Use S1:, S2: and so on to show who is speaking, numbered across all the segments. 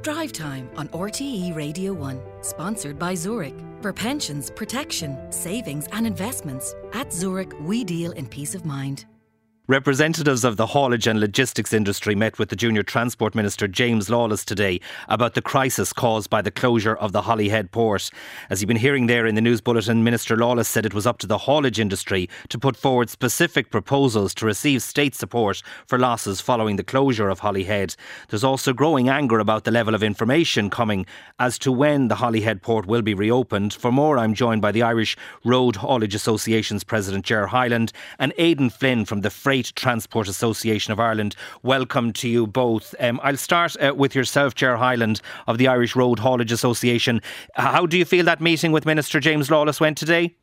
S1: Drive Time on RTE Radio 1, sponsored by Zurich. For pensions, protection, savings and investments, at Zurich we deal in peace of mind.
S2: Representatives of the haulage and logistics industry met with the Junior Transport Minister James Lawless today about the crisis caused by the closure of the Holyhead port. As you've been hearing there in the news bulletin, Minister Lawless said it was up to the haulage industry to put forward specific proposals to receive state support for losses following the closure of Holyhead. There's also growing anger about the level of information coming as to when the Holyhead port will be reopened. For more, I'm joined by the Irish Road Haulage Association's President Ger Hyland and Aidan Flynn from the Freight Transport Association of Ireland. Welcome to you both. I'll start with yourself, Ger Hyland of the Irish Road Haulage Association. How do you feel that meeting with Minister James Lawless went today?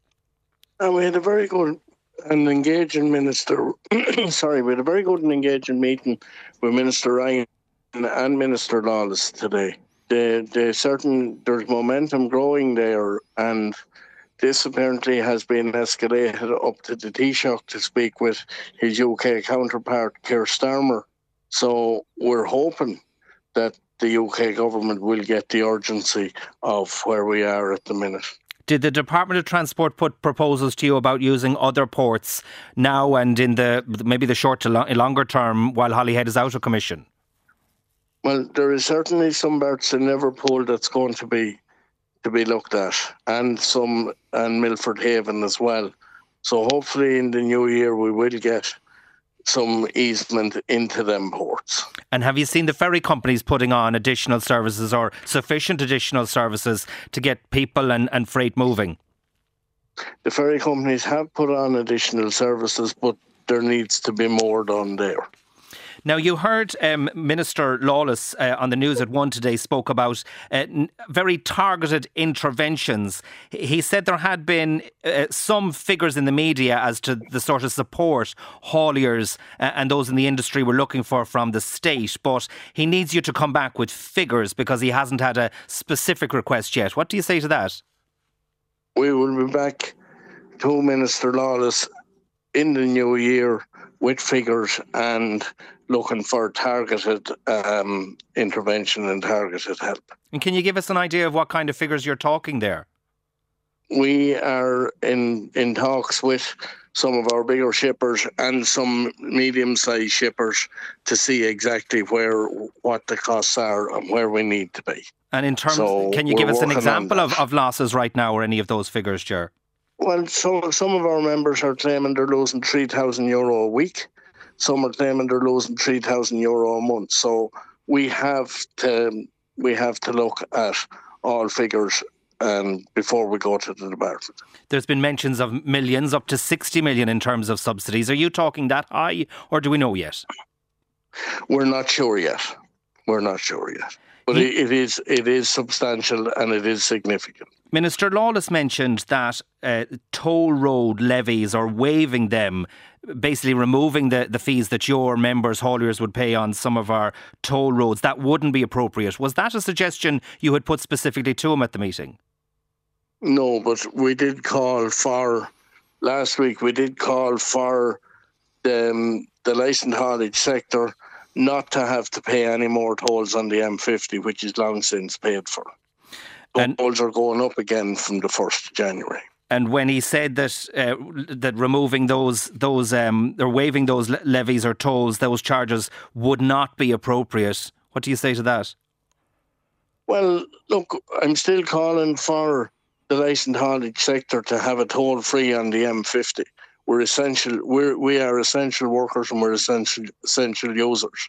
S3: We had a very good and engaging minister. We had a very good and engaging meeting with Minister Ryan and Minister Lawless today. There's momentum growing there, and this apparently has been escalated up to the Taoiseach to speak with his UK counterpart, Keir Starmer. So we're hoping that the UK government will get the urgency of where we are at the minute.
S2: Did the Department of Transport put proposals to you about using other ports now and in maybe the short to longer term while Holyhead is out of commission?
S3: Well, there is certainly some berths in Liverpool that's going to be looked at, and Milford Haven as well. So hopefully in the new year we will get some easement into them ports.
S2: And have you seen the ferry companies putting on additional services or sufficient additional services to get people and freight moving?
S3: The ferry companies have put on additional services, but there needs to be more done there.
S2: Now, you heard Minister Lawless on the news at 1 today spoke about very targeted interventions. He said there had been some figures in the media as to the sort of support hauliers and those in the industry were looking for from the state, but he needs you to come back with figures because he hasn't had a specific request yet. What do you say to that?
S3: We will be back to Minister Lawless in the new year with figures and looking for targeted intervention and targeted help.
S2: And can you give us an idea of what kind of figures you're talking there?
S3: We are in talks with some of our bigger shippers and some medium-sized shippers to see exactly what the costs are and where we need to be.
S2: And in terms, can you give us an example of losses right now or any of those figures, Ger?
S3: Well, some of our members are claiming they're losing €3,000 a week. Some are claiming they're losing €3,000 a month. So we have to look at all figures before we go to the department. There's
S2: been mentions of millions, up to 60 million in terms of subsidies. Are you talking that high, or do we know yet?
S3: We're not sure yet. But it is substantial and it is significant.
S2: Minister Lawless mentioned that toll road levies or waiving them, basically removing the fees that your members, hauliers, would pay on some of our toll roads, that wouldn't be appropriate. Was that a suggestion you had put specifically to him at the meeting?
S3: No, but we did call for, last week, the licensed haulage sector not to have to pay any more tolls on the M50, which is long since paid for. Tolls are going up again from the 1st of January.
S2: And when he said that removing those or waiving those levies or tolls, those charges would not be appropriate, what do you say to that?
S3: Well, look, I'm still calling for the licensed haulage sector to have a toll free on the M50. We're essential. We are essential workers and we're essential users.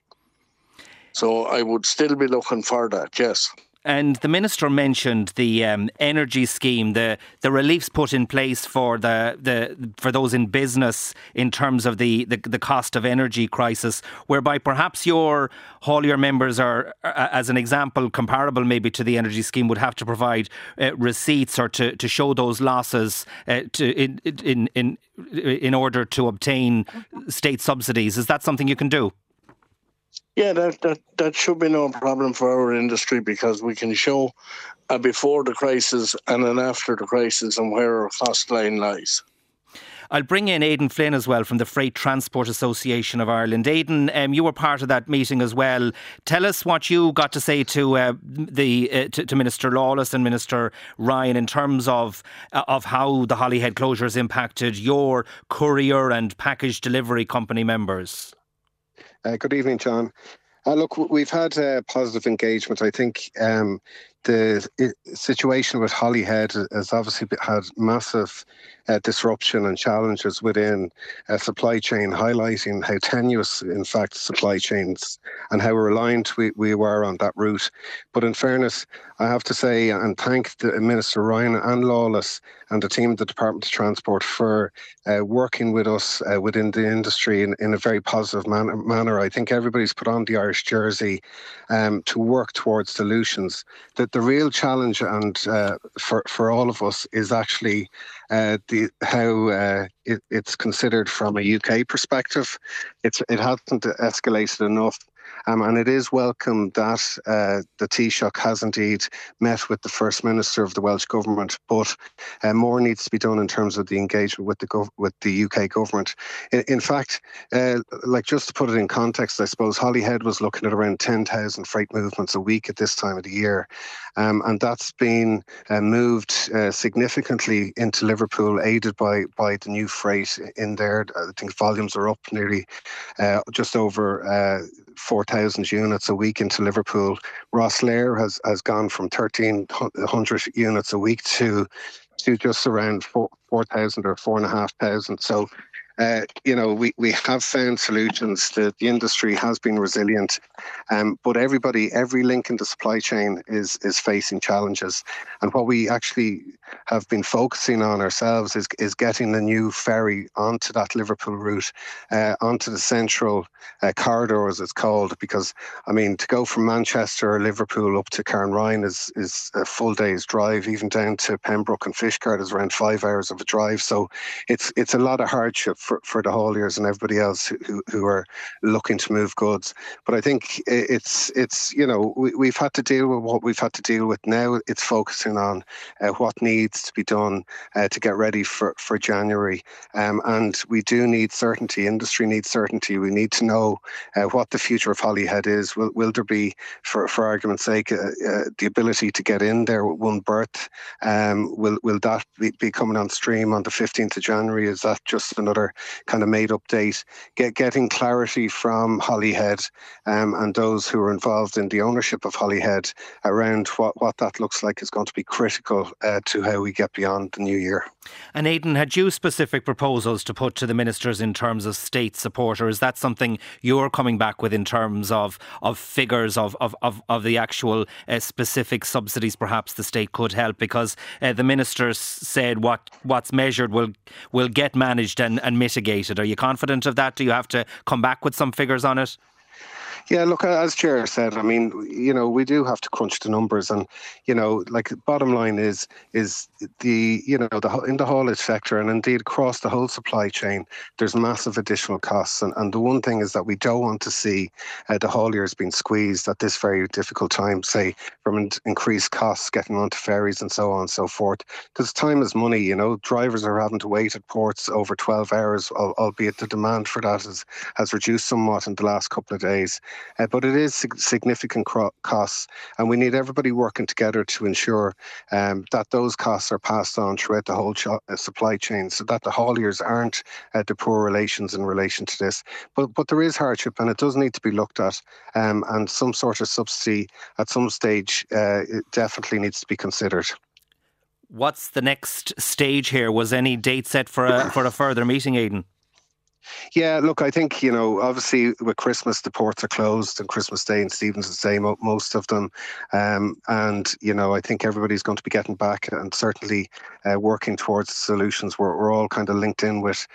S3: So I would still be looking for that, yes.
S2: And the Minister mentioned the energy scheme, the reliefs put in place for for those in business in terms of the cost of energy crisis, whereby perhaps your haulier members are, as an example, comparable maybe to the energy scheme, would have to provide receipts or to show those losses in order to obtain state subsidies. Is that something you can do?
S3: Yeah, that should be no problem for our industry, because we can show a before the crisis and an after the crisis and where our cost line lies.
S2: I'll bring in Aidan Flynn as well from the Freight Transport Association of Ireland. Aidan, you were part of that meeting as well. Tell us what you got to say to to Minister Lawless and Minister Ryan in terms of how the Holyhead closure has impacted your courier and package delivery company members.
S4: Good evening, John. Look, we've had positive engagement. I think the situation with Holyhead has obviously had massive disruption and challenges within a supply chain, highlighting how tenuous, in fact, supply chains and how reliant we were on that route. But in fairness, I have to say and thank the Minister Ryan and Lawless and the team of the Department of Transport for working with us within the industry in a very positive manner. I think everybody's put on the Irish jersey to work towards solutions. That the real challenge and for all of us is actually how it's considered from a UK perspective. It hasn't escalated enough. And it is welcome that the Taoiseach has indeed met with the First Minister of the Welsh Government, but more needs to be done in terms of the engagement with the UK Government. In fact, just to put it in context, I suppose Holyhead was looking at around 10,000 freight movements a week at this time of the year. And that's been moved significantly into Liverpool, aided by the new freight in there. I think volumes are up nearly just over 4,000 units a week into Liverpool. Rosslare has gone from 1,300 units a week to just around 4,000 or 4,500. So, we have found solutions. The industry has been resilient, but every link in the supply chain is facing challenges. And what we actually have been focusing on ourselves is getting the new ferry onto that Liverpool route, onto the central corridor, as it's called, because, to go from Manchester or Liverpool up to Carnryan is a full day's drive. Even down to Pembroke and Fishguard is around 5 hours of a drive. So it's a lot of hardship for the hauliers and everybody else who are looking to move goods. But I think we've had to deal with what we've had to deal with. Now it's focusing on what needs to be done to get ready for January. And we do need certainty. Industry needs certainty. We need to know what the future of Holyhead is. Will there be, for argument's sake, the ability to get in there with one berth? Will that be coming on stream on the 15th of January? Is that just another kind of made up date? Getting clarity from Holyhead and those who are involved in the ownership of Holyhead around what that looks like is going to be critical to how we get beyond the new year.
S2: And Aidan, had you specific proposals to put to the ministers in terms of state support, or is that something you're coming back with in terms of figures of the actual specific subsidies perhaps the state could help? Because the ministers said what's measured will get managed and mitigated. Are you confident of that? Do you have to come back with some figures on it?
S4: Yeah, look, as Chair said, we do have to crunch the numbers, and bottom line is the in the haulage sector and indeed across the whole supply chain, there's massive additional costs, and the one thing is that we don't want to see the hauliers being squeezed at this very difficult time, say from increased costs getting onto ferries and so on and so forth. Because time is money. Drivers are having to wait at ports over 12 hours, albeit the demand for that has reduced somewhat in the last couple of days. But it is significant costs, and we need everybody working together to ensure that those costs are passed on throughout the whole supply chain, so that the hauliers aren't the poor relations in relation to this. But there is hardship, and it does need to be looked at, and some sort of subsidy at some stage it definitely needs to be considered.
S2: What's the next stage here? Was any date set for a further meeting, Aidan?
S4: Yeah, look, I think, obviously with Christmas, the ports are closed, and Christmas Day and Stephen's Day, most of them. And, I think everybody's going to be getting back and certainly working towards solutions. We're all kind of linked in with,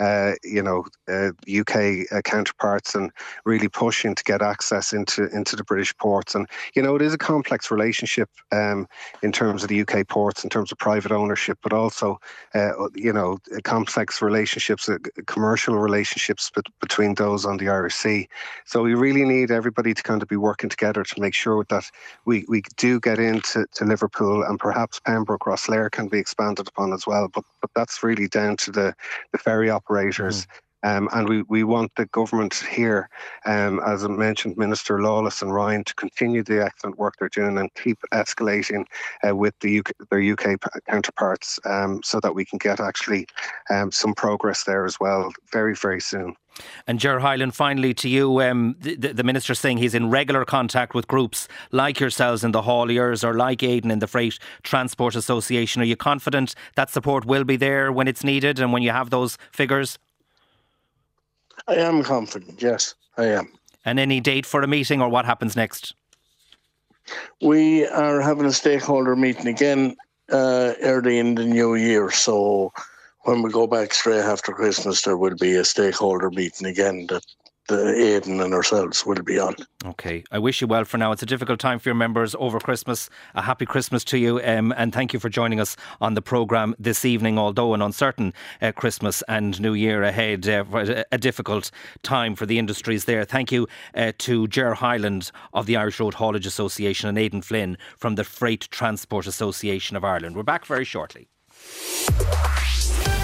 S4: UK counterparts and really pushing to get access into the British ports. And, it is a complex relationship in terms of the UK ports, in terms of private ownership, but also, complex relationships, commercial relationships between those on the Irish Sea. So we really need everybody to kind of be working together to make sure that we do get into Liverpool, and perhaps Pembroke, Rosslare can be expanded upon as well. But that's really down to the ferry operators. And we want the government here, as I mentioned, Minister Lawless and Ryan, to continue the excellent work they're doing and keep escalating with their UK counterparts, so that we can get actually some progress there as well very, very soon.
S2: And Ger Hyland, finally to you, the Minister's saying he's in regular contact with groups like yourselves in the hauliers or like Aidan in the Freight Transport Association. Are you confident that support will be there when it's needed and when you have those figures?
S3: I am confident, yes, I am.
S2: And any date for a meeting, or what happens next?
S3: We are having a stakeholder meeting again early in the new year. So when we go back straight after Christmas, there will be a stakeholder meeting again that Aidan and ourselves will be on.
S2: OK, I wish you well for now. It's a difficult time for your members over Christmas. A happy Christmas to you, and thank you for joining us on the programme this evening, although an uncertain Christmas and New Year ahead, a difficult time for the industries there. Thank you to Ger Hyland of the Irish Road Haulage Association and Aidan Flynn from the Freight Transport Association of Ireland. We're back very shortly.